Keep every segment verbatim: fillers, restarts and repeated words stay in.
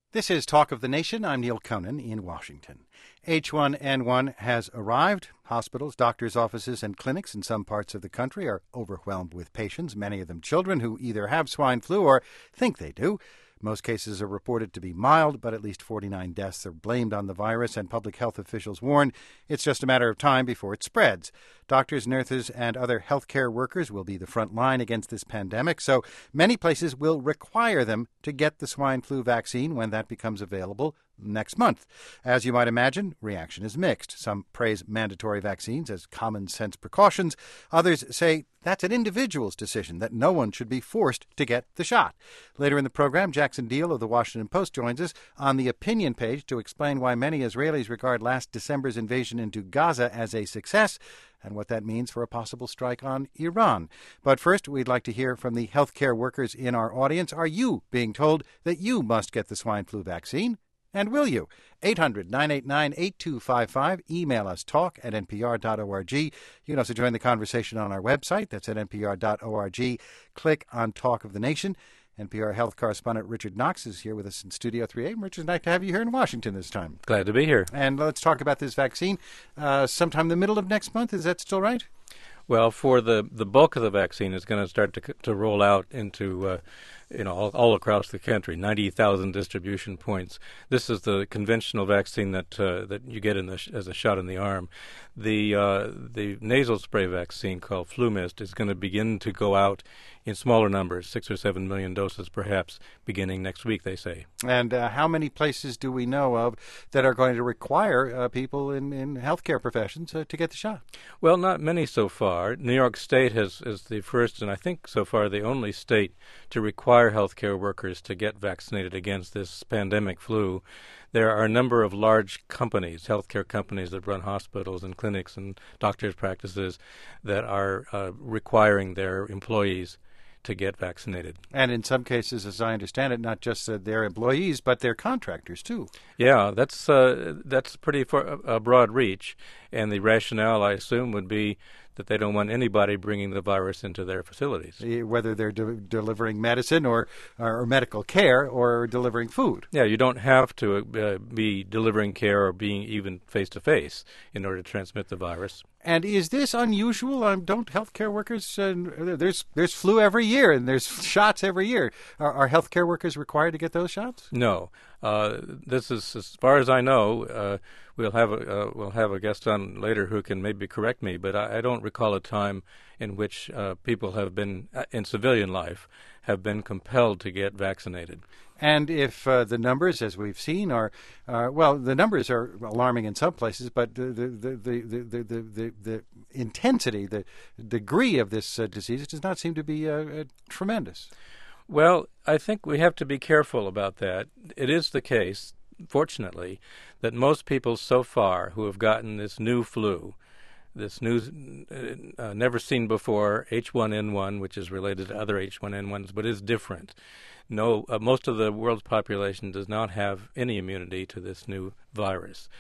This is Talk of the Nation. I'm Neil Conan in Washington. H one N one has arrived. Hospitals, doctors' offices, and clinics in some parts of the country are overwhelmed with patients, many of them children who either have swine flu or think they do. Most cases are reported to be mild, but at least forty-nine deaths are blamed on the virus, and public health officials warn it's just a matter of time before it spreads. Doctors, nurses, and other healthcare workers will be the front line against this pandemic, so many places will require them to get the swine flu vaccine when that becomes available next month. As you might imagine, reaction is mixed. Some praise mandatory vaccines as common sense precautions. Others say that's an individual's decision, that no one should be forced to get the shot. Later in the program, Jackson Deal of the Washington Post joins us on the opinion page to explain why many Israelis regard last December's invasion into Gaza as a success and what that means for a possible strike on Iran. But first, we'd like to hear from the healthcare workers in our audience. Are you being told that you must get the swine flu vaccine? And will you? eight hundred, nine eight nine, eight two five five. Email us, talk at n p r dot org. You can also join the conversation on our website. That's at n p r dot org. Click on Talk of the Nation. N P R health correspondent Richard Knox is here with us in Studio three A. Richard, nice to have you here in Washington this time. Glad to be here. And let's talk about this vaccine. Uh, sometime in the middle of next month, is that still right? Well, for the, the bulk of the vaccine is going to start to to roll out into uh, you know all, all across the country, ninety thousand distribution points. This is the conventional vaccine that uh, that you get in the sh- as a shot in the arm. The uh, the nasal spray vaccine called FluMist is going to begin to go out in smaller numbers, six or seven million doses perhaps, beginning next week, they say. And uh, how many places do we know of that are going to require uh, people in, in healthcare professions uh, to get the shot? Well, not many so far. New York State has is the first, and I think so far the only state to require healthcare workers to get vaccinated against this pandemic flu. There are a number of large companies, healthcare companies that run hospitals and clinics and doctors' practices that are uh, requiring their employees to get vaccinated. And in some cases, as I understand it, not just uh, their employees, but their contractors, too. Yeah, that's uh, that's pretty far, a broad reach. And the rationale, I assume, would be that they don't want anybody bringing the virus into their facilities. Whether they're de- delivering medicine or, or medical care or delivering food. Yeah, you don't have to uh, be delivering care or being even face-to-face in order to transmit the virus. And is this unusual? Um, don't healthcare workers, uh, there's there's flu every year and there's shots every year. Are, are healthcare workers required to get those shots? No. Uh, this is, as far as I know, uh, we'll have a uh, we'll have a guest on later who can maybe correct me, but I, I don't recall a time in which uh, people have been, uh, in civilian life, have been compelled to get vaccinated. And if uh, the numbers, as we've seen, are, uh, well, the numbers are alarming in some places, but the the the the the, the, the, the intensity, the degree of this uh, disease does not seem to be uh, uh, tremendous. Well, I think we have to be careful about that. It is the case, fortunately, that most people so far who have gotten this new flu, this new, uh, never seen before H one N one, which is related to other H one N ones, but is different. No, uh, most of the world's population does not have any immunity to this new virus,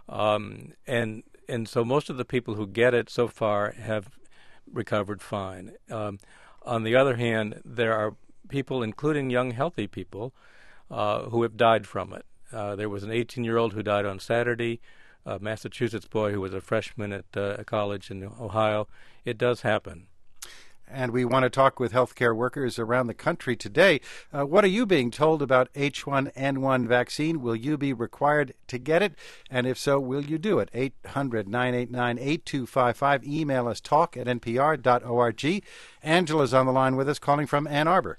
um, and and so most of the people who get it so far have recovered fine. Um, on the other hand, there are people, including young, healthy people, uh, who have died from it. Uh, there was an eighteen-year-old who died on Saturday, a Massachusetts boy who was a freshman at uh, a college in Ohio. It does happen. And we want to talk with healthcare workers around the country today. Uh, what are you being told about H one N one vaccine? Will you be required to get it? And if so, will you do it? eight hundred, nine eight nine, eight two five five. Email us, talk at n p r dot org. Angela's on the line with us, calling from Ann Arbor.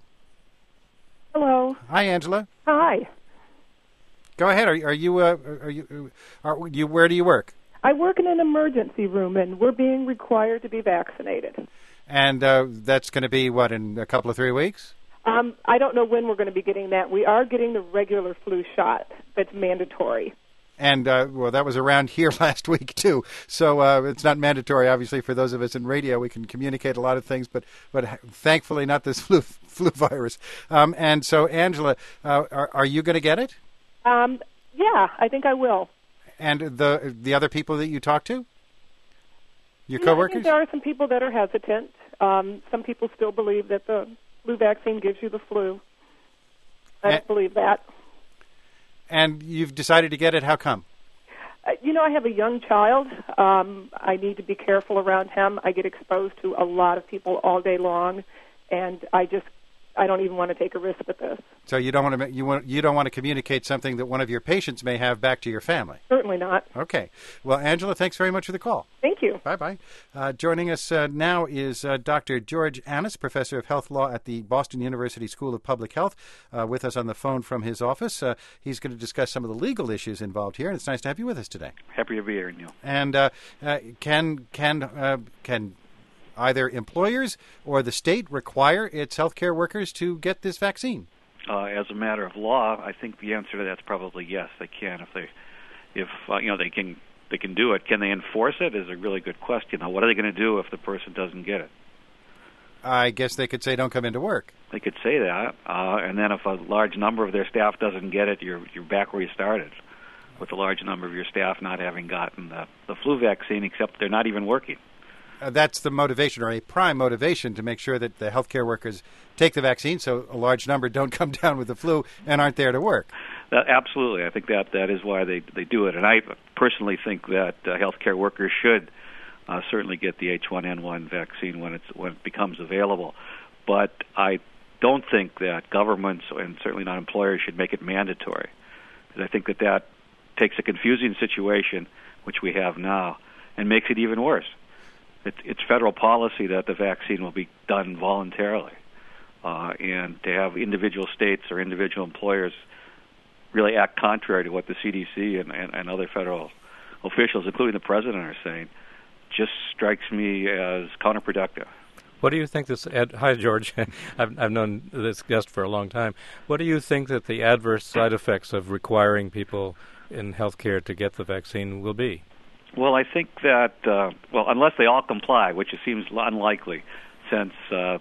Hello. Hi, Angela. Hi. Go ahead. Are, are you? Uh, are you? Are you? Where do you work? I work in an emergency room, and we're being required to be vaccinated. And uh, that's going to be what, in a couple of three weeks? Um, I don't know when we're going to be getting that. We are getting the regular flu shot that's mandatory. And, uh, well, that was around here last week, too. So uh, it's not mandatory, obviously, for those of us in radio. We can communicate a lot of things, but but thankfully not this flu flu virus. Um, and so, Angela, uh, are, are you going to get it? Um, yeah, I think I will. And the the other people that you talk to? Your yeah, coworkers? I think there are some people that are hesitant. Um, some people still believe that the flu vaccine gives you the flu. I don't and, believe that. And you've decided to get it. How come? Uh, you know, I have a young child. Um, I need to be careful around him. I get exposed to a lot of people all day long, and I just I don't even want to take a risk with this. So you don't want to you want you don't want to communicate something that one of your patients may have back to your family. Certainly not. Okay. Well, Angela, thanks very much for the call. Thank you. Bye bye. Uh, joining us uh, now is uh, Doctor George Annas, professor of health law at the Boston University School of Public Health, uh, with us on the phone from his office. Uh, he's going to discuss some of the legal issues involved here, and it's nice to have you with us today. Happy to be here, Neil. And uh, uh, can can uh, can. either employers or the state require its healthcare workers to get this vaccine? Uh, as a matter of law, I think the answer to that's probably yes. They can if they, if uh, you know, they can they can do it. Can they enforce it? Is a really good question. Now, what are they going to do if the person doesn't get it? I guess they could say don't come into work. They could say that, uh, and then if a large number of their staff doesn't get it, you're you're back where you started, with a large number of your staff not having gotten the, the flu vaccine, except they're not even working. Uh, that's the motivation, or a prime motivation, to make sure that the healthcare workers take the vaccine so a large number don't come down with the flu and aren't there to work. Uh, absolutely. I think that that is why they, they do it. And I personally think that uh, healthcare workers should uh, certainly get the H one N one vaccine when, it's, when it becomes available. But I don't think that governments, and certainly not employers, should make it mandatory. Because I think that that takes a confusing situation, which we have now, and makes it even worse. It's, it's federal policy that the vaccine will be done voluntarily, uh, and to have individual states or individual employers really act contrary to what the C D C and, and, and other federal officials, including the president, are saying, just strikes me as counterproductive. What do you think this... Ad, hi, George. I've, I've known this guest for a long time. What do you think that the adverse side effects of requiring people in healthcare to get the vaccine will be? Well, I think that, uh, well, unless they all comply, which it seems unlikely, since uh,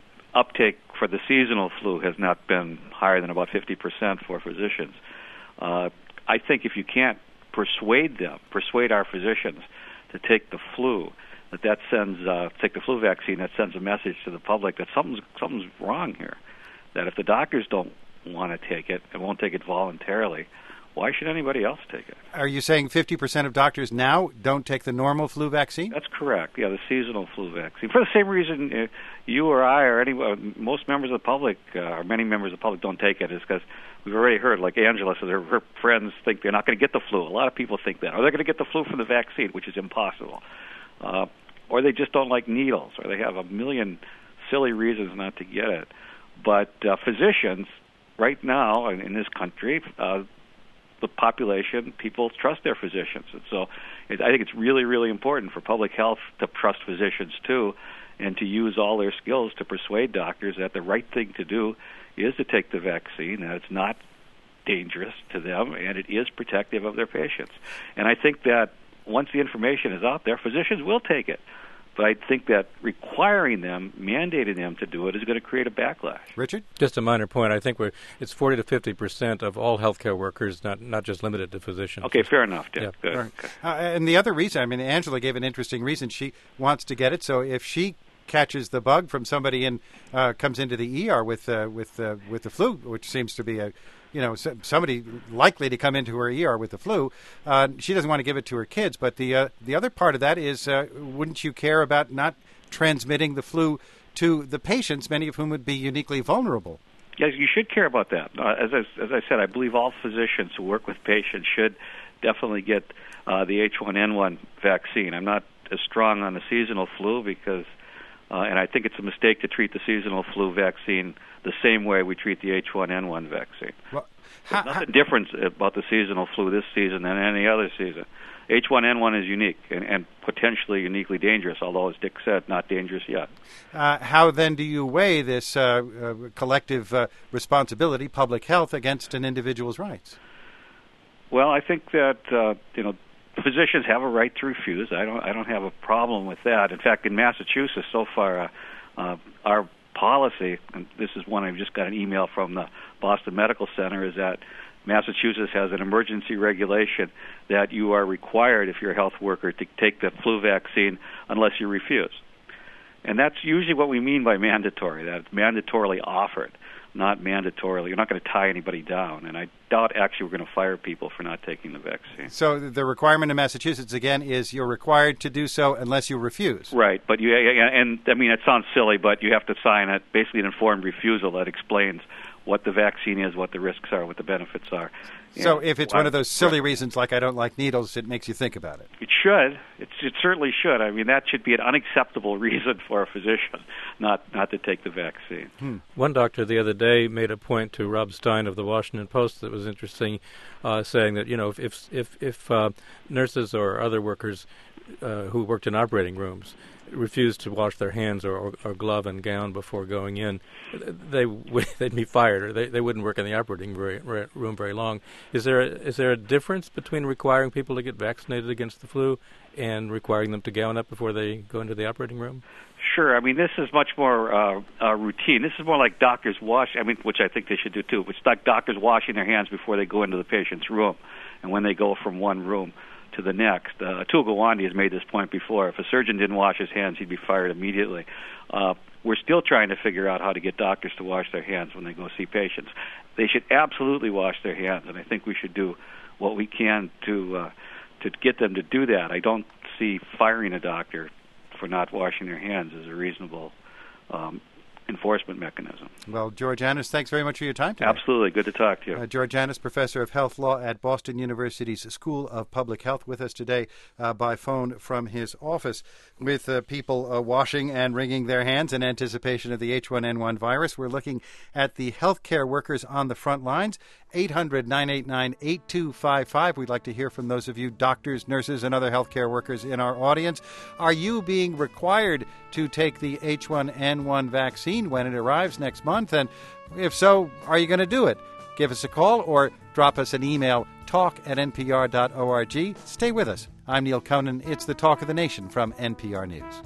uptake for the seasonal flu has not been higher than about fifty percent for physicians. Uh, I think if you can't persuade them, persuade our physicians to take the flu, that that sends, uh, take the flu vaccine, that sends a message to the public that something's, something's wrong here. That if the doctors don't want to take it and won't take it voluntarily, why should anybody else take it? Are you saying fifty percent of doctors now don't take the normal flu vaccine? That's correct. Yeah, the seasonal flu vaccine. For the same reason uh, you or I or any, uh, most members of the public, uh, or many members of the public don't take it, is because we've already heard, like Angela said, her, her friends think they're not going to get the flu. A lot of people think that. Or they're going to get the flu from the vaccine, which is impossible. Uh, or they just don't like needles, or they have a million silly reasons not to get it. But uh, physicians, right now in, in this country, uh, the population, people trust their physicians. And so it, I think it's really, really important for public health to trust physicians, too, and to use all their skills to persuade doctors that the right thing to do is to take the vaccine, that it's not dangerous to them, and it is protective of their patients. And I think that once the information is out there, physicians will take it. But I think that requiring them, mandating them to do it, is going to create a backlash. Richard? Just a minor point. I think we're it's forty to fifty percent of all healthcare workers, not not just limited to physicians. Okay, fair enough, Dick. Yeah. Good. Right. Uh, and the other reason, I mean, Angela gave an interesting reason. She wants to get it, so if she catches the bug from somebody and uh, comes into the E R with uh, with uh, with the flu, which seems to be a you know somebody likely to come into her E R with the flu, uh, she doesn't want to give it to her kids. But the uh, the other part of that is, uh, wouldn't you care about not transmitting the flu to the patients, many of whom would be uniquely vulnerable? Yes, you should care about that. Uh, as, I, as I said, I believe all physicians who work with patients should definitely get uh, the H one N one vaccine. I'm not as strong on the seasonal flu because, uh, and I think it's a mistake to treat the seasonal flu vaccine the same way we treat the H one N one vaccine. Well, There's nothing different about the seasonal flu this season than any other season. H one N one is unique and, and potentially uniquely dangerous, although, as Dick said, not dangerous yet. Uh, how then do you weigh this uh, uh, collective uh, responsibility, public health, against an individual's rights? Well, I think that uh, you know physicians have a right to refuse. I don't. I don't have a problem with that. In fact, in Massachusetts, so far, uh, uh, our policy, and this is one I've just got an email from the Boston Medical Center, is that Massachusetts has an emergency regulation that you are required, if you're a health worker, to take the flu vaccine unless you refuse. And that's usually what we mean by mandatory, that it's mandatorily offered. not mandatorily. You're not going to tie anybody down, and I doubt actually we're going to fire people for not taking the vaccine. So the requirement in Massachusetts, again, is you're required to do so unless you refuse. Right, but you, and I mean, it sounds silly, but you have to sign it, basically an informed refusal that explains what the vaccine is, what the risks are, what the benefits are. So and if it's well, one of those silly right. reasons like I don't like needles, it makes you think about it. It should. It's, it certainly should. I mean, that should be an unacceptable reason for a physician not, not to take the vaccine. Hmm. One doctor the other day made a point to Rob Stein of the Washington Post that was interesting, uh, saying that, you know, if if if, if uh, nurses or other workers uh, who worked in operating rooms refused to wash their hands or, or, or glove and gown before going in, they would they'd be fired, or they, they wouldn't work in the operating very, room very long. Is there a, is there a difference between requiring people to get vaccinated against the flu and requiring them to gown up before they go into the operating room? Sure. I mean, this is much more uh, uh, routine. This is more like doctors wash. I mean, which I think they should do too. It's like doctors washing their hands before they go into the patient's room, and when they go from one room to the next. Uh, Atul Gawande has made this point before. If a surgeon didn't wash his hands, he'd be fired immediately. Uh, we're still trying to figure out how to get doctors to wash their hands when they go see patients. They should absolutely wash their hands, and I think we should do what we can to uh, to get them to do that. I don't see firing a doctor for not washing their hands as a reasonable um, enforcement mechanism. Well, George Annas, thanks very much for your time today. Absolutely. Good to talk to you. Uh, George Annas, Professor of Health Law at Boston University's School of Public Health, with us today uh, by phone from his office, with uh, people uh, washing and wringing their hands in anticipation of the H one N one virus. We're looking at the healthcare workers on the front lines. eight hundred, nine eight nine, eight two five five. We'd like to hear from those of you doctors, nurses, and other healthcare workers in our audience. Are you being required to take the H one N one vaccine when it arrives next month? And if so, are you going to do it? Give us a call or drop us an email, talk at n p r dot org. Stay with us. I'm Neil Conan. It's the Talk of the Nation from N P R News.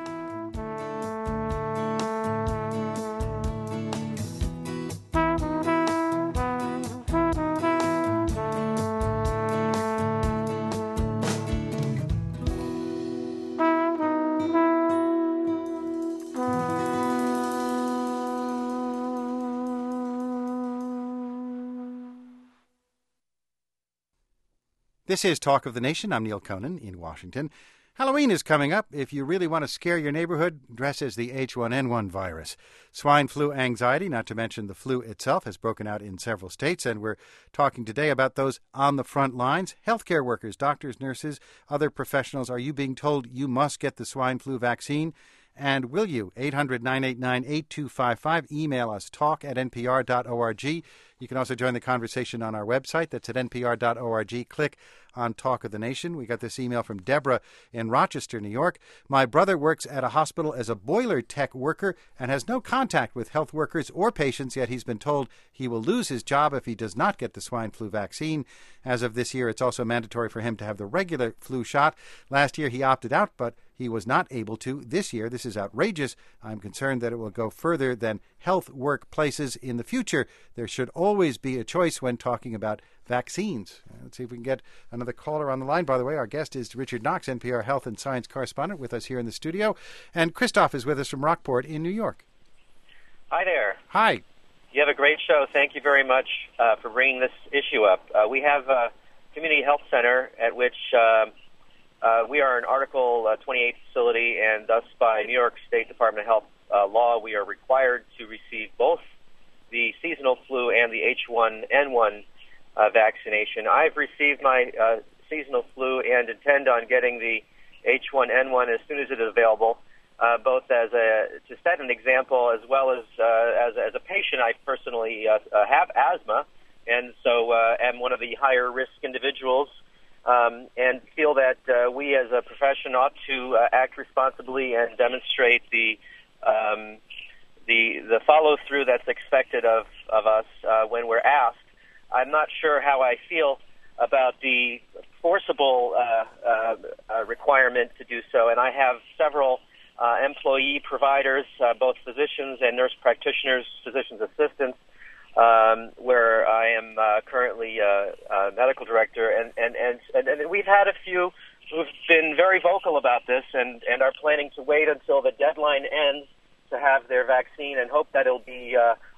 This is Talk of the Nation. I'm Neil Conan in Washington. Halloween is coming up. If you really want to scare your neighborhood, dress as the H one N one virus. Swine flu anxiety, not to mention the flu itself, has broken out in several states, and we're talking today about those on the front lines. Healthcare workers, doctors, nurses, other professionals. Are you being told you must get the swine flu vaccine? And will you? eight hundred, nine eight nine, eight two five five. Email us, talk at n p r dot org. You can also join the conversation on our website. That's at n p r dot org. Click on Talk of the Nation. We got this email from Deborah in Rochester, New York. My brother works at a hospital as a boiler tech worker and has no contact with health workers or patients, yet he's been told he will lose his job if he does not get the swine flu vaccine. As of this year, it's also mandatory for him to have the regular flu shot. Last year, he opted out, but he was not able to this year. This is outrageous. I'm concerned that it will go further than health workplaces in the future. There should always be a choice when talking about vaccines. Let's see if we can get another caller on the line. By the way, our guest is Richard Knox, N P R health and science correspondent, with us here in the studio. And Christoph is with us from Rockport in New York. Hi there. Hi. You have a great show. Thank you very much uh, for bringing this issue up. Uh, we have a community health center at which uh, uh, we are an Article uh, twenty-eight facility, and thus by New York State Department of Health uh, law, we are required to receive both the seasonal flu and the H one N one uh, vaccination. I've received my uh, seasonal flu and intend on getting the H one N one as soon as it is available, uh, both as a to set an example as well as uh, as, as a patient. I personally uh, uh, have asthma, and so uh, am one of the higher risk individuals, um, and feel that uh, we as a profession ought to uh, act responsibly and demonstrate the um, the the follow through that's expected of of us uh, when we're asked. I'm not sure how I feel about the forcible uh, uh, uh, requirement to do so, and I have several uh, employee providers, uh, both physicians and nurse practitioners, physician's assistants, um, where I am uh, currently uh, uh, medical director, and, and, and, and we've had a few who've been very vocal about this and, and are planning to wait until the deadline ends to have their vaccine and hope that it'll be uh,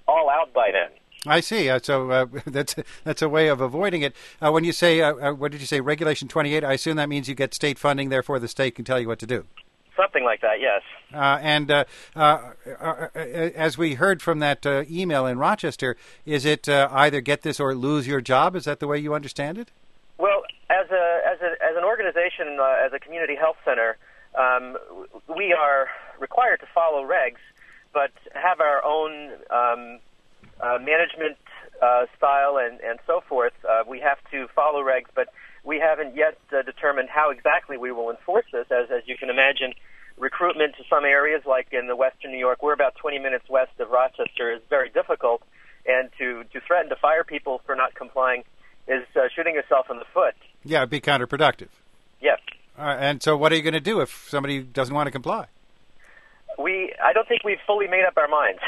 all out by then. I see. Uh, so uh, that's that's a way of avoiding it. Uh, when you say, uh, uh, what did you say, Regulation twenty-eight, I assume that means you get state funding, therefore the state can tell you what to do. Something like that, yes. Uh, and uh, uh, uh, as we heard from that uh, email in Rochester, is it uh, either get this or lose your job? Is that the way you understand it? Well, as a as a as an organization, uh, as a community health center, um, we are required to follow regs, but have our own um, uh, management uh, style and and so forth. Uh, we have to follow regs, but we haven't yet uh, determined how exactly we will enforce this. As as you can imagine, recruitment to some areas, like in the western New York, we're about twenty minutes west of Rochester, is very difficult, and to to threaten to fire people for not complying is uh, shooting yourself in the foot. Yeah, it'd be counterproductive. Yes. Uh, and so what are you going to do if somebody doesn't want to comply? We, I don't think we've fully made up our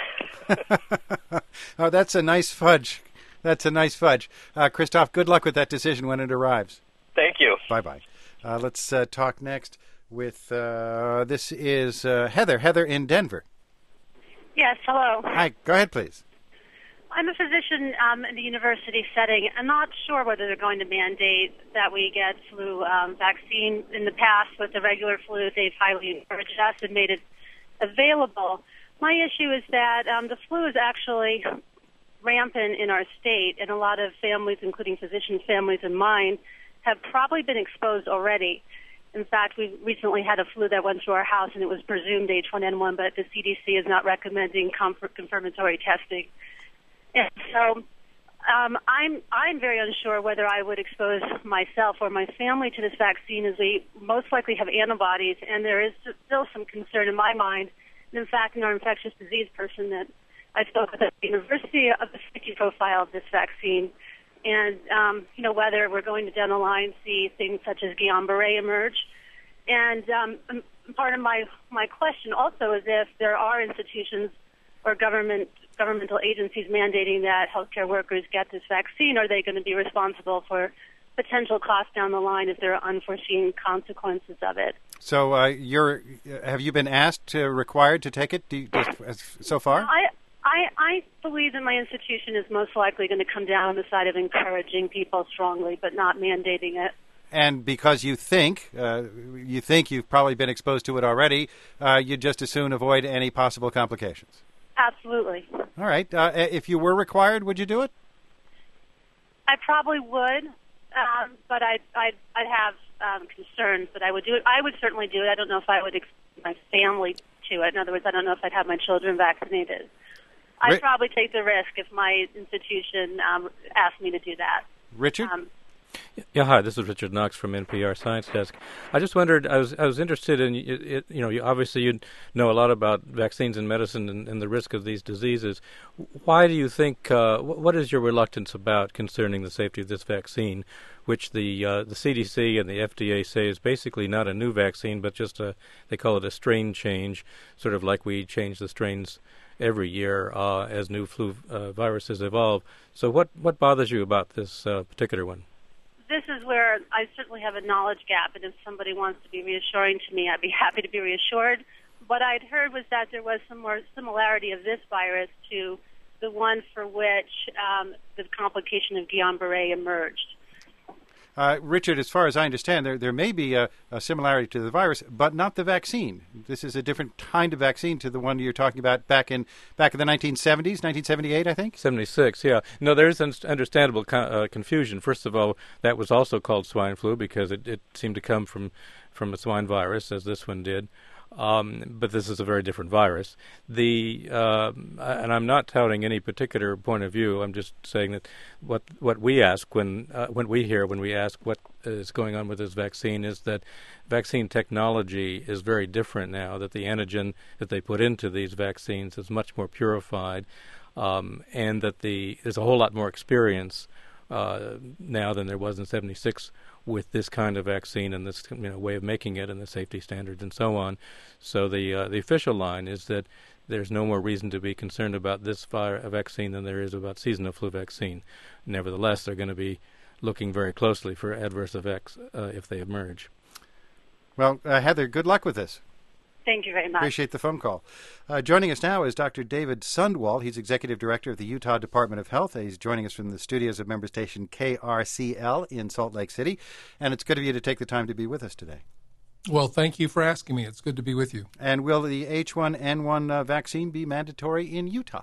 minds. Oh, that's a nice fudge. That's a nice fudge. Uh, Christoph, good luck with that decision when it arrives. Thank you. Bye-bye. Uh, let's uh, talk next with, uh, this is uh, Heather. Heather in Denver. Yes, hello. Hi, go ahead, please. I'm a physician um, in the university setting. I'm not sure whether they're going to mandate that we get flu um, vaccine. In the past, with the regular flu, they've highly encouraged us and made it available. My issue is that um, the flu is actually rampant in our state, and a lot of families, including physician families and mine, have probably been exposed already. In fact, we recently had a flu that went through our house, and it was presumed H one N one, but the C D C is not recommending comfort confirmatory testing. And so um, I'm I'm very unsure whether I would expose myself or my family to this vaccine, as we most likely have antibodies, and there is still some concern in my mind. And in fact, in our infectious disease person that I spoke with at the university of the safety profile of this vaccine, and um, you know whether we're going to down the line see things such as Guillain-Barré emerge. And um, part of my my question also is if there are institutions or government governmental agencies mandating that healthcare workers get this vaccine, are they going to be responsible for potential costs down the line if there are unforeseen consequences of it? So, uh, you're have you been asked, to, required to take it do you, just, so far? I, I I believe that my institution is most likely going to come down on the side of encouraging people strongly, but not mandating it. And because you think uh, you think you've probably been exposed to it already, uh, you'd just as soon avoid any possible complications. Absolutely. All right. Uh, if you were required, would you do it? I probably would, um, but I'd, I'd, I'd have um, concerns that I would do it. I would certainly do it. I don't know if I would expose my family to it. In other words, I don't know if I'd have my children vaccinated. I'd Ri- probably take the risk if my institution um, asked me to do that. Richard? Um, Yeah, hi. This is Richard Knox from N P R Science Desk. I just wondered. I was I was interested in it, it, you know you, obviously you know a lot about vaccines and medicine and, and the risk of these diseases. Why do you think? Uh, what is your reluctance about concerning the safety of this vaccine, which the uh, the C D C and the F D A say is basically not a new vaccine, but just a they call it a strain change, sort of like we change the strains every year uh, as new flu uh, viruses evolve. So what what bothers you about this uh, particular one? This is where I certainly have a knowledge gap, and if somebody wants to be reassuring to me, I'd be happy to be reassured. What I'd heard was that there was some more similarity of this virus to the one for which um, the complication of Guillain-Barré emerged. Uh, Richard, as far as I understand, there there may be a, a similarity to the virus, but not the vaccine. This is a different kind of vaccine to the one you're talking about back in back in the nineteen seventies, nineteen seventy-eight, I think? seventy-six, yeah. No, there is un- understandable co- uh, confusion. First of all, that was also called swine flu because it, it seemed to come from, from a swine virus, as this one did. Um, but this is a very different virus. The uh, and I'm not touting any particular point of view. I'm just saying that what what we ask when uh, when we hear when we ask what is going on with this vaccine is that vaccine technology is very different now. That the antigen that they put into these vaccines is much more purified, um, and that the there's a whole lot more experience uh, now than there was in seventy-six. With this kind of vaccine and this you know, way of making it and the safety standards and so on. So the uh, the official line is that there's no more reason to be concerned about this vi- vaccine than there is about seasonal flu vaccine. Nevertheless, they're going to be looking very closely for adverse effects uh, if they emerge. Well, uh, Heather, good luck with this. Thank you very much. Appreciate the phone call. Uh, joining us now is Doctor David Sundwald. He's Executive Director of the Utah Department of Health. He's joining us from the studios of member station K R C L in Salt Lake City. And it's good of you to take the time to be with us today. Well, thank you for asking me. It's good to be with you. And will the H one N one uh, vaccine be mandatory in Utah?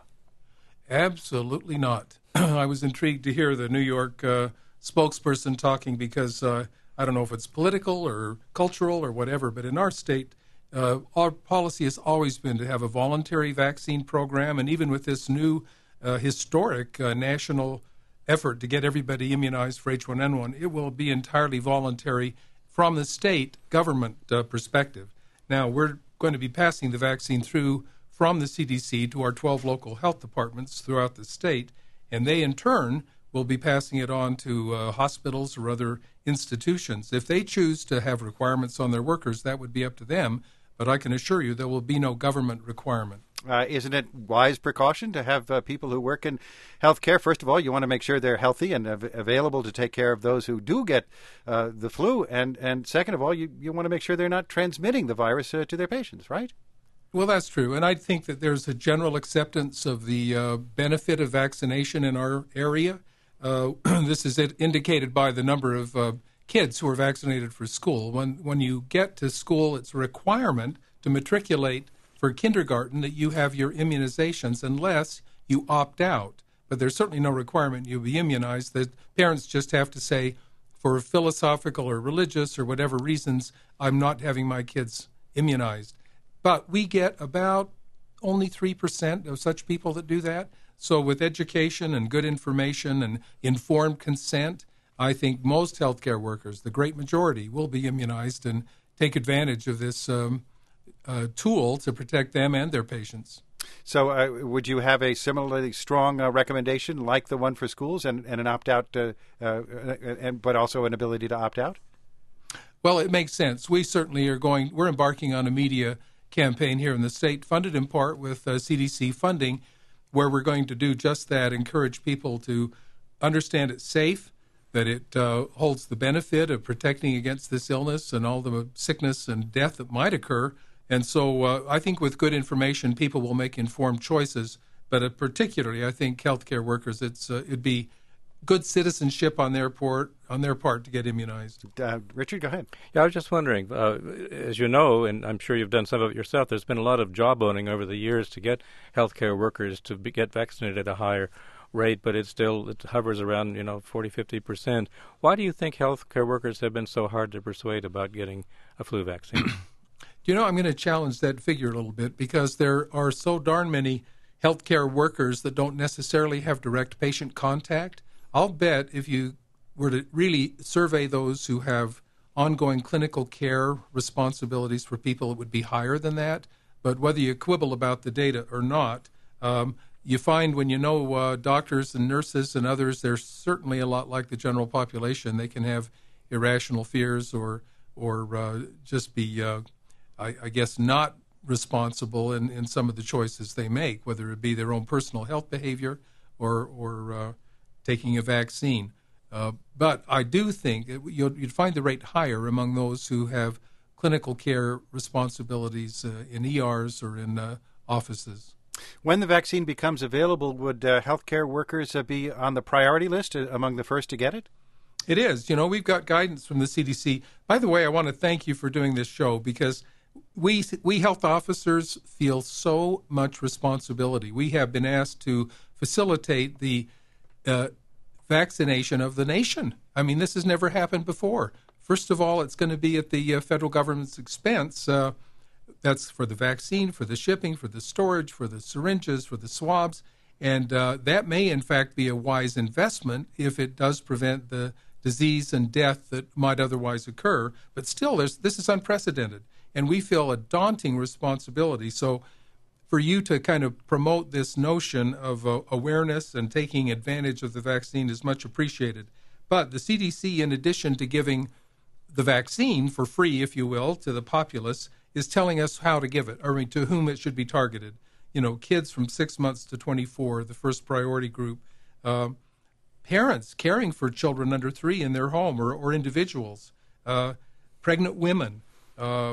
Absolutely not. I was intrigued to hear the New York uh, spokesperson talking because uh, I don't know if it's political or cultural or whatever, but in our state, uh, our policy has always been to have a voluntary vaccine program, and even with this new uh, historic uh, national effort to get everybody immunized for H one N one, it will be entirely voluntary from the state government uh, perspective. Now, we're going to be passing the vaccine through from the C D C to our twelve local health departments throughout the state, and they in turn will be passing it on to uh, hospitals or other institutions. If they choose to have requirements on their workers, that would be up to them, but I can assure you there will be no government requirement. Uh, isn't it wise precaution to have uh, people who work in healthcare? First of all, you want to make sure they're healthy and av- available to take care of those who do get uh, the flu. And, and second of all, you, you want to make sure they're not transmitting the virus uh, to their patients, right? Well, that's true. And I think that there's a general acceptance of the uh, benefit of vaccination in our area. Uh, this is indicated by the number of uh, kids who are vaccinated for school. When, when you get to school, it's a requirement to matriculate for kindergarten that you have your immunizations unless you opt out. But there's certainly no requirement you be immunized. The parents just have to say, for philosophical or religious or whatever reasons, I'm not having my kids immunized. But we get about only three percent of such people that do that. So with education and good information and informed consent, I think most healthcare workers, the great majority, will be immunized and take advantage of this um, uh, tool to protect them and their patients. So uh, would you have a similarly strong uh, recommendation like the one for schools and, and an opt-out, uh, uh, and, but also an ability to opt out? Well, it makes sense. We certainly are going, we're embarking on a media campaign here in the state, funded in part with uh, C D C funding, where we're going to do just that, encourage people to understand it's safe, that it uh, holds the benefit of protecting against this illness and all the sickness and death that might occur. And so uh, I think with good information, people will make informed choices. But uh, particularly, I think healthcare workers, it's uh, it'd be good citizenship on their part, on their part to get immunized. Uh, Richard, go ahead. Yeah, I was just wondering, uh, as you know, and I'm sure you've done some of it yourself, there's been a lot of jawboning over the years to get healthcare workers to be, get vaccinated at a higher rate, but it still it hovers around, you know, forty, fifty percent. Why do you think healthcare workers have been so hard to persuade about getting a flu vaccine? You know, I'm going to challenge that figure a little bit because there are so darn many healthcare workers that don't necessarily have direct patient contact. I'll bet if you were to really survey those who have ongoing clinical care responsibilities for people, it would be higher than that. But whether you quibble about the data or not, um, you find when you know uh, doctors and nurses and others, they're certainly a lot like the general population. They can have irrational fears or or uh, just be, uh, I, I guess, not responsible in, in some of the choices they make, whether it be their own personal health behavior or, or uh, taking a vaccine. Uh, but I do think it, you'd, you'd find the rate higher among those who have clinical care responsibilities uh, in E Rs or in uh, offices. When the vaccine becomes available, would uh, healthcare workers uh, be on the priority list uh, among the first to get it? It is. You know, we've got guidance from the C D C. By the way, I want to thank you for doing this show because we we health officers feel so much responsibility. We have been asked to facilitate the uh, vaccination of the nation. I mean, this has never happened before. First of all, it's going to be at the uh, federal government's expense. Uh, that's for the vaccine, for the shipping, for the storage, for the syringes, for the swabs. And uh, that may, in fact, be a wise investment if it does prevent the disease and death that might otherwise occur. But still, there's, this is unprecedented, and we feel a daunting responsibility. So for you to kind of promote this notion of uh, awareness and taking advantage of the vaccine is much appreciated. But the C D C, in addition to giving the vaccine for free, if you will, to the populace, is telling us how to give it, or I mean, to whom it should be targeted. You know, kids from six months to twenty-four, the first priority group. Uh, parents caring for children under three in their home or, or individuals. Uh, pregnant women. Uh,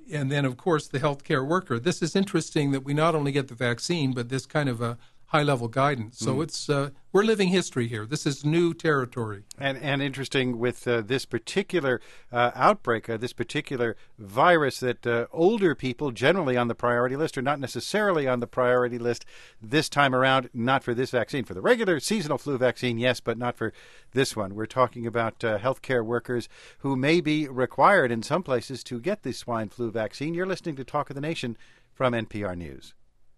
and then, of course, the healthcare worker. This is interesting that we not only get the vaccine, but this kind of a high-level guidance. So mm. it's uh, we're living history here. This is new territory. And and interesting with uh, this particular uh, outbreak, uh, this particular virus, that uh, older people generally on the priority list are not necessarily on the priority list this time around, not for this vaccine. For the regular seasonal flu vaccine, yes, but not for this one. We're talking about uh, healthcare workers who may be required in some places to get the swine flu vaccine. You're listening to Talk of the Nation from N P R News.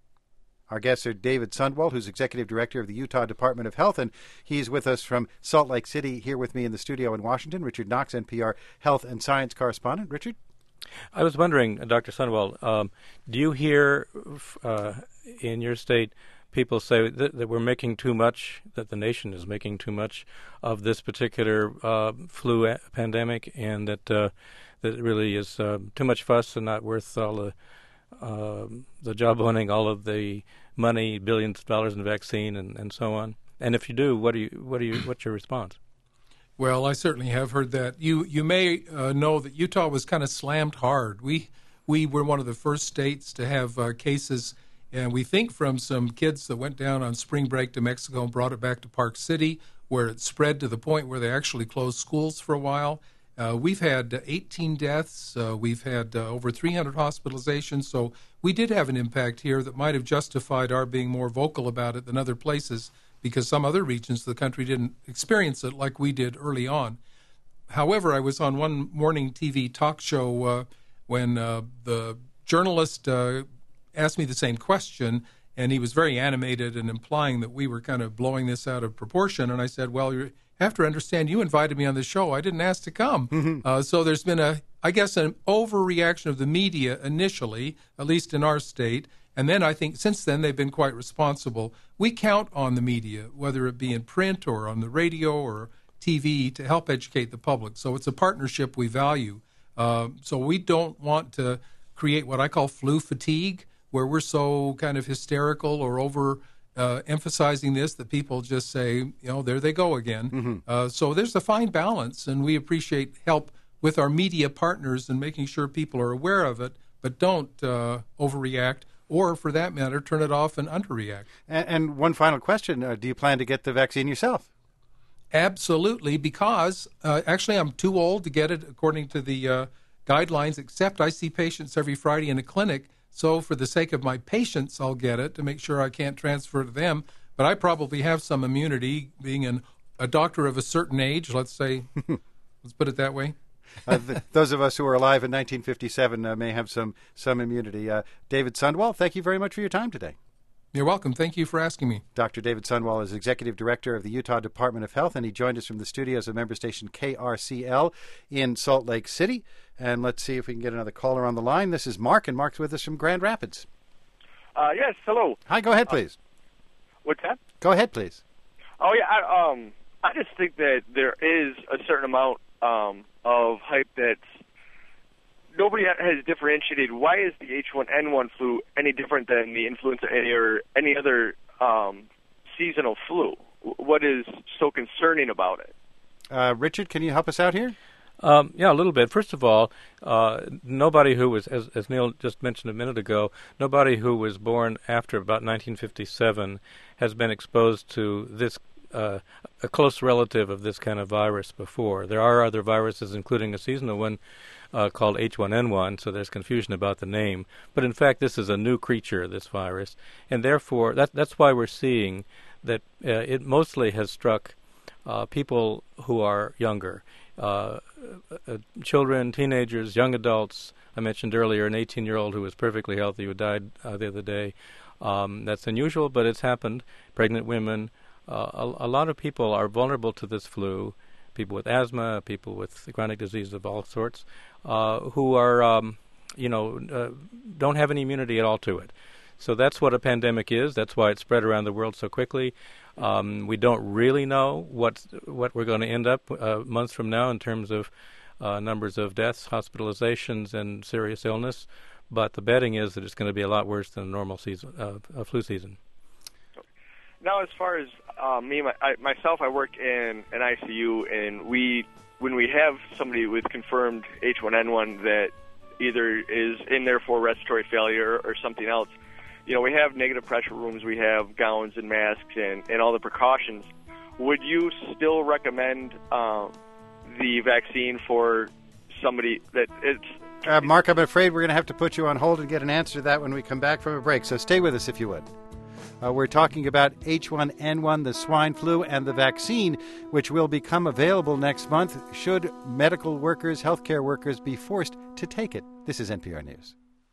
Our guests are David Sundwald, who's Executive Director of the Utah Department of Health, and he's with us from Salt Lake City, here with me in the studio in Washington. Richard Knox, N P R Health and Science Correspondent. Richard? I was wondering, Doctor Sundwald, um, do you hear uh, in your state people say that, that we're making too much, that the nation is making too much of this particular uh, flu a- pandemic, and that, uh, that it really is uh, too much fuss and not worth all the Uh, the job owning all of the money, billions of dollars in vaccine, and, and so on? And if you do, what do you what do you what's your response? Well, I certainly have heard that. You you may uh, know that Utah was kind of slammed hard. We we were one of the first states to have uh, cases, and we think from some kids that went down on spring break to Mexico and brought it back to Park City, where it spread to the point where they actually closed schools for a while. Uh, we've had eighteen deaths. Uh, we've had uh, over three hundred hospitalizations. So we did have an impact here that might have justified our being more vocal about it than other places, because some other regions of the country didn't experience it like we did early on. However, I was on one morning T V talk show uh, when uh, the journalist uh, asked me the same question, and he was very animated and implying that we were kind of blowing this out of proportion. And I said, well, you're have to understand, you invited me on the show. I didn't ask to come. Mm-hmm. Uh, so there's been, a, I guess, an overreaction of the media initially, at least in our state. And then I think since then they've been quite responsible. We count on the media, whether it be in print or on the radio or T V, to help educate the public. So it's a partnership we value. Uh, so we don't want to create what I call flu fatigue, where we're so kind of hysterical or over Uh, emphasizing this, that people just say, you know, there they go again. Mm-hmm. Uh, so there's a fine balance, and we appreciate help with our media partners in making sure people are aware of it, but don't uh, overreact, or for that matter, turn it off and underreact. And, and one final question, uh, do you plan to get the vaccine yourself? Absolutely, because uh, actually I'm too old to get it according to the uh, guidelines, except I see patients every Friday in a clinic. So for the sake of my patients, I'll get it to make sure I can't transfer to them. But I probably have some immunity, being an, a doctor of a certain age, let's say, let's put it that way. uh, th- those of us who were alive in nineteen fifty-seven uh, may have some, some immunity. Uh, David Sundwald, thank you very much for your time today. You're welcome. Thank you for asking me. Doctor David Sundwald is Executive Director of the Utah Department of Health, and he joined us from the studios of member station K R C L in Salt Lake City. And let's see if we can get another caller on the line. This is Mark, and Mark's with us from Grand Rapids. Uh, yes, hello. Hi, go ahead, please. Uh, what's that? Go ahead, please. Oh, yeah, I, um, I just think that there is a certain amount um, of hype that's nobody has differentiated. Why is the H one N one flu any different than the influenza A or any other um, seasonal flu? What is so concerning about it? Uh, Richard, can you help us out here? Um, yeah, a little bit. First of all, uh, nobody who was, as, as Neil just mentioned a minute ago, nobody who was born after about nineteen fifty-seven has been exposed to this, uh, a close relative of this kind of virus before. There are other viruses, including a seasonal one uh, called H one N one, so there's confusion about the name. But in fact, this is a new creature, this virus, and therefore that, that's why we're seeing that uh, it mostly has struck uh, people who are younger. Uh, uh, children, teenagers, young adults. I mentioned earlier an eighteen-year-old who was perfectly healthy who died uh, the other day. Um, that's unusual, but it's happened. Pregnant women. Uh, a, a lot of people are vulnerable to this flu. People with asthma, people with chronic disease of all sorts, uh, who are, um, you know, uh, don't have any immunity at all to it. So that's what a pandemic is. That's why it spread around the world so quickly. Um, we don't really know what what we're going to end up uh, months from now in terms of uh, numbers of deaths, hospitalizations, and serious illness. But the betting is that it's going to be a lot worse than a normal season, uh, a flu season. Now, as far as uh, me my, I, myself, I work in an I C U, and we when we have somebody with confirmed H one N one that either is in there for respiratory failure or something else. You know, we have negative pressure rooms, we have gowns and masks and, and all the precautions. Would you still recommend uh, the vaccine for somebody that it's... Uh, Mark, I'm afraid we're going to have to put you on hold and get an answer to that when we come back from a break, so stay with us if you would. Uh, we're talking about H one N one, the swine flu, and the vaccine, which will become available next month should medical workers, healthcare workers, be forced to take it. This is N P R News.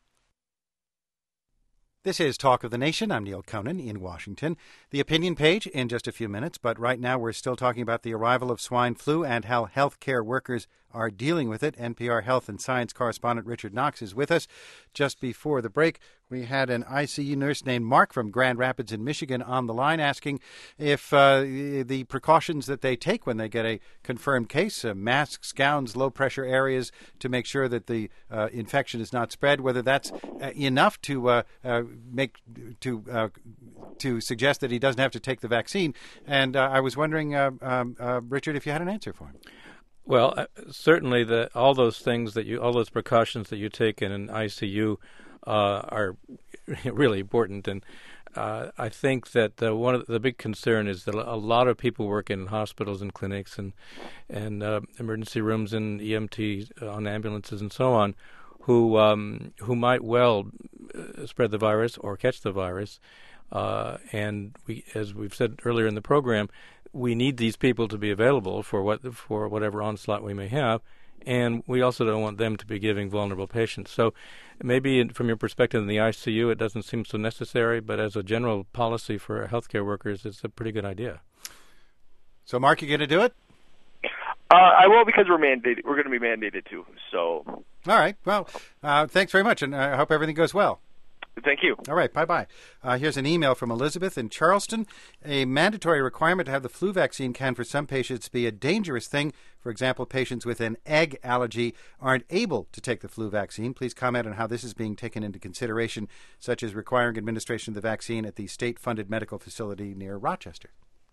This is Talk of the Nation. I'm Neil Conan in Washington. The opinion page in just a few minutes, but right now we're still talking about the arrival of swine flu and how healthcare workers are dealing with it. N P R Health and Science correspondent Richard Knox is with us. Just before the break, we had an I C U nurse named Mark from Grand Rapids in Michigan on the line asking if uh, the precautions that they take when they get a confirmed case, uh, masks, gowns, low-pressure areas to make sure that the uh, infection is not spread, whether that's uh, enough to uh, uh, make to uh, to suggest that he doesn't have to take the vaccine. And uh, I was wondering, uh, um, uh, Richard, if you had an answer for him. Well, uh, certainly the all those things that you, all those precautions that you take in an I C U uh, are really important, and uh, I think that uh, one of the, the big concern is that a lot of people work in hospitals and clinics and and uh, emergency rooms and E M T on ambulances and so on, who um, who might well uh, spread the virus or catch the virus, uh, and we, as we've said earlier in the program, we need these people to be available for what for whatever onslaught we may have, and we also don't want them to be giving vulnerable patients. So maybe in, from your perspective in the I C U, it doesn't seem so necessary, but as a general policy for healthcare workers, it's a pretty good idea. So, Mark, you going to do it? Uh, I will, because we're mandated. We're going to be mandated too. So. All right. Well, uh, thanks very much, and I hope everything goes well. Thank you. All right, bye-bye. Uh, here's an email from Elizabeth in Charleston. A mandatory requirement to have the flu vaccine can, for some patients, be a dangerous thing. For example, patients with an egg allergy aren't able to take the flu vaccine. Please comment on how this is being taken into consideration, such as requiring administration of the vaccine at the state-funded medical facility near Rochester.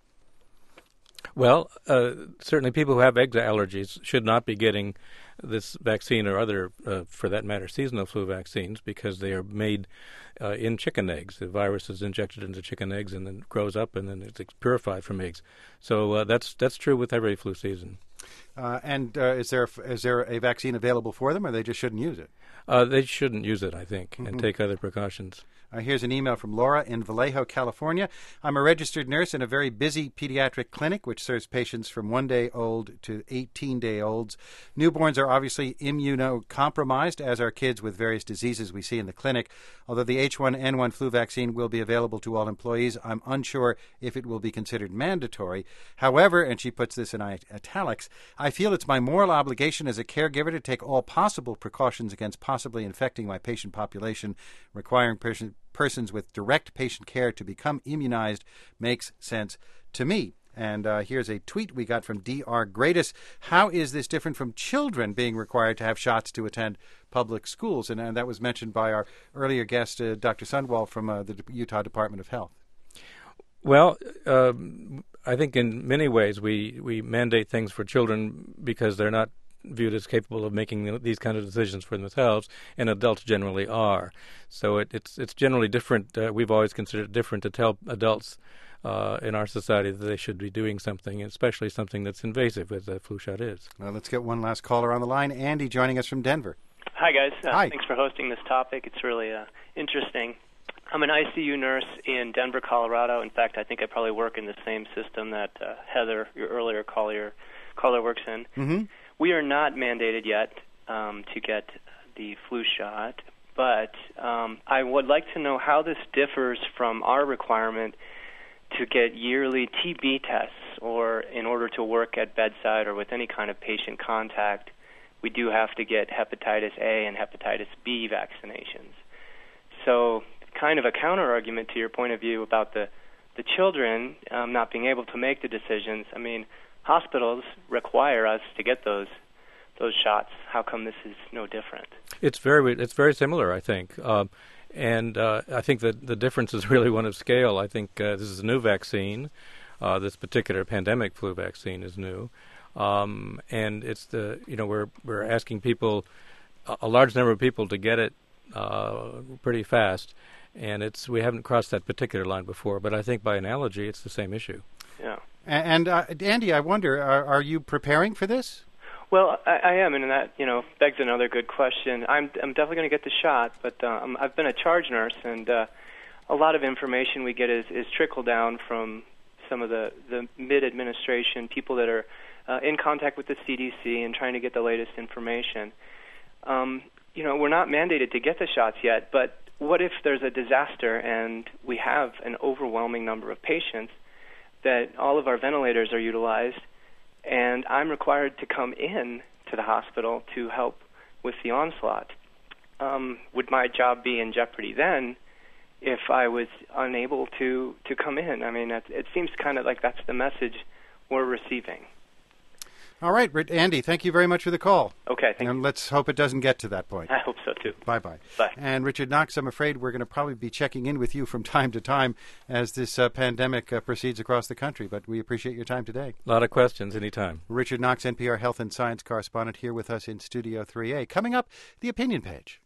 Well, uh, certainly people who have egg allergies should not be getting this vaccine or other, uh, for that matter, seasonal flu vaccines, because they are made uh, in chicken eggs. The virus is injected into chicken eggs and then grows up and then it's purified from eggs. So uh, that's that's true with every flu season. Uh, and uh, is there is there a vaccine available for them, or they just shouldn't use it? Uh, they shouldn't use it, I think, mm-hmm. and take other precautions. Uh, here's an email from Laura in Vallejo, California. I'm a registered nurse in a very busy pediatric clinic which serves patients from one-day-old to eighteen-day-olds. Newborns are obviously immunocompromised, as are kids with various diseases we see in the clinic. Although the H one N one flu vaccine will be available to all employees, I'm unsure if it will be considered mandatory. However, and she puts this in italics, I feel it's my moral obligation as a caregiver to take all possible precautions against possibly infecting my patient population. Requiring person persons with direct patient care to become immunized makes sense to me. And uh, here's a tweet we got from D R Gradis. How is this different from children being required to have shots to attend public schools? And, and that was mentioned by our earlier guest, uh, Doctor Sundwall from uh, the Utah Department of Health. Well, uh, I think in many ways we, we mandate things for children because they're not viewed as capable of making these kind of decisions for themselves, and adults generally are. So it, it's it's generally different. Uh, we've always considered it different to tell adults uh, in our society that they should be doing something, especially something that's invasive, as a flu shot is. Well, let's get one last caller on the line. Andy joining us from Denver. Hi, guys. Uh, Hi. Thanks for hosting this topic. It's really uh, interesting. I'm an I C U nurse in Denver, Colorado. In fact, I think I probably work in the same system that uh, Heather, your earlier caller, caller works in. Mm-hmm. We are not mandated yet um, to get the flu shot, but um, I would like to know how this differs from our requirement to get yearly T B tests, or in order to work at bedside or with any kind of patient contact, we do have to get hepatitis A and hepatitis B vaccinations. So kind of a counter-argument to your point of view about the, the children um, not being able to make the decisions. I mean, hospitals require us to get those those shots. How come this is no different? It's very it's very similar, I think, um, and uh, I think that the difference is really one of scale. I think uh, this is a new vaccine. Uh, this particular pandemic flu vaccine is new, um, and it's the you know we're we're asking people a, a large number of people to get it uh, pretty fast, and it's we haven't crossed that particular line before. But I think by analogy, it's the same issue. Yeah. And, and uh, Andy, I wonder, are, are you preparing for this? Well, I, I am, and that you know begs another good question. I'm I'm definitely going to get the shot, but um, I've been a charge nurse, and uh, a lot of information we get is, is trickle down from some of the, the mid-administration people that are uh, in contact with the C D C and trying to get the latest information. Um, you know, we're not mandated to get the shots yet, but what if there's a disaster and we have an overwhelming number of patients that all of our ventilators are utilized, and I'm required to come in to the hospital to help with the onslaught? Um, would my job be in jeopardy then if I was unable to, to come in? I mean, it, it seems kind of like that's the message we're receiving. All right, Andy, thank you very much for the call. Okay, thank and you. let's hope it doesn't get to that point. I hope so, too. Bye-bye. Bye. And Richard Knox, I'm afraid we're going to probably be checking in with you from time to time as this uh, pandemic uh, proceeds across the country, but we appreciate your time today. A lot of questions anytime. Richard Knox, N P R Health and Science correspondent, here with us in Studio three A. Coming up, the Opinion Page.